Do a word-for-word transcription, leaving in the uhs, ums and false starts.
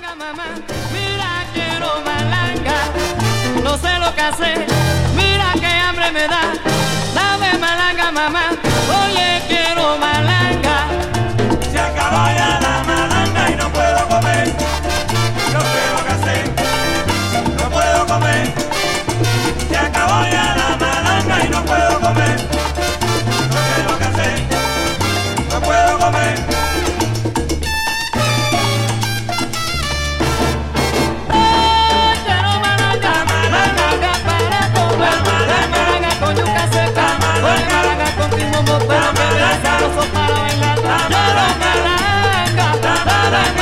malanga, mamá, mira quiero malanga, no sé lo que hacer, mira qué hambre me da, dame malanga, mamá, oye quiero malanga. Se acabó ya la malanga y no puedo comer, no sé lo que hacer, no puedo comer. Se acabó ya la malanga y no puedo comer, no sé lo que hacer, no puedo comer. Para bailar, la malanga, la malanga.